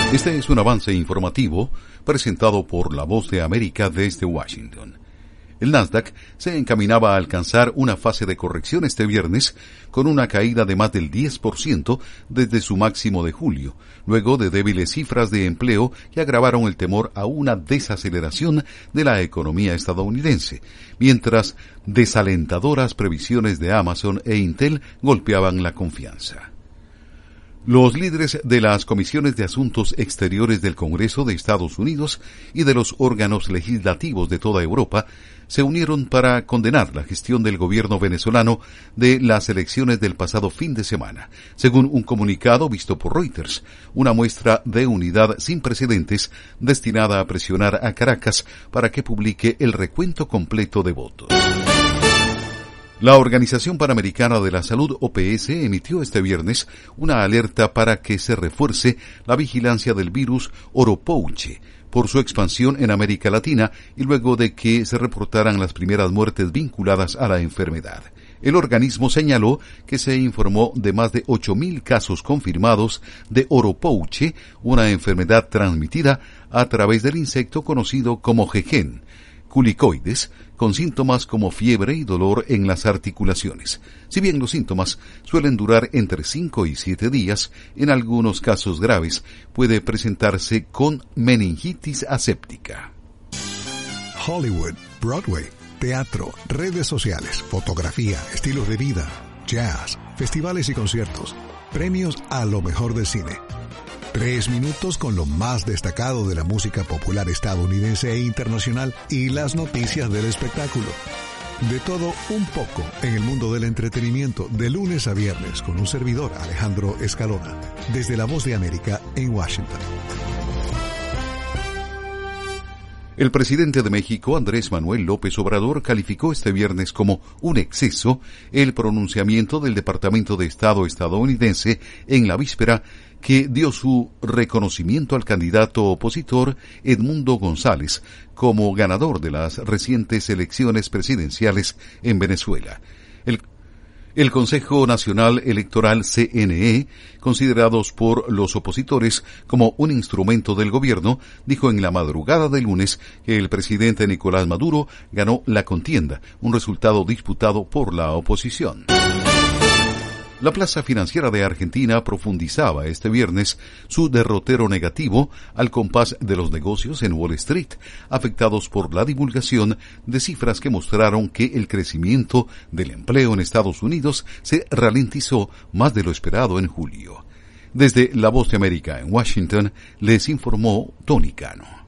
Este es un avance informativo presentado por La Voz de América desde Washington. El Nasdaq se encaminaba a alcanzar una fase de corrección este viernes con una caída de más del 10% desde su máximo de julio, luego de débiles cifras de empleo que agravaron el temor a una desaceleración de la economía estadounidense, mientras desalentadoras previsiones de Amazon e Intel golpeaban la confianza. Los líderes de las comisiones de asuntos exteriores del Congreso de Estados Unidos y de los órganos legislativos de toda Europa se unieron para condenar la gestión del gobierno venezolano de las elecciones del pasado fin de semana, según un comunicado visto por Reuters, una muestra de unidad sin precedentes destinada a presionar a Caracas para que publique el recuento completo de votos. La Organización Panamericana de la Salud, OPS, emitió este viernes una alerta para que se refuerce la vigilancia del virus Oropouche por su expansión en América Latina y luego de que se reportaran las primeras muertes vinculadas a la enfermedad. El organismo señaló que se informó de más de 8.000 casos confirmados de Oropouche, una enfermedad transmitida a través del insecto conocido como jejen, culicoides, con síntomas como fiebre y dolor en las articulaciones. Si bien los síntomas suelen durar entre 5 y 7 días, en algunos casos graves puede presentarse con meningitis aséptica. Hollywood, Broadway, teatro, redes sociales, fotografía, estilos de vida, jazz, festivales y conciertos, premios a lo mejor del cine. 3 minutos con lo más destacado de la música popular estadounidense e internacional y las noticias del espectáculo. De todo un poco en el mundo del entretenimiento de lunes a viernes con un servidor, Alejandro Escalona, desde La Voz de América en Washington. El presidente de México, Andrés Manuel López Obrador, calificó este viernes como un exceso el pronunciamiento del Departamento de Estado estadounidense en la víspera que dio su reconocimiento al candidato opositor Edmundo González como ganador de las recientes elecciones presidenciales en Venezuela. El Consejo Nacional Electoral CNE, considerados por los opositores como un instrumento del gobierno, dijo en la madrugada del lunes que el presidente Nicolás Maduro ganó la contienda, un resultado disputado por la oposición. La plaza financiera de Argentina profundizaba este viernes su derrotero negativo al compás de los negocios en Wall Street, afectados por la divulgación de cifras que mostraron que el crecimiento del empleo en Estados Unidos se ralentizó más de lo esperado en julio. Desde La Voz de América en Washington, les informó Tony Cano.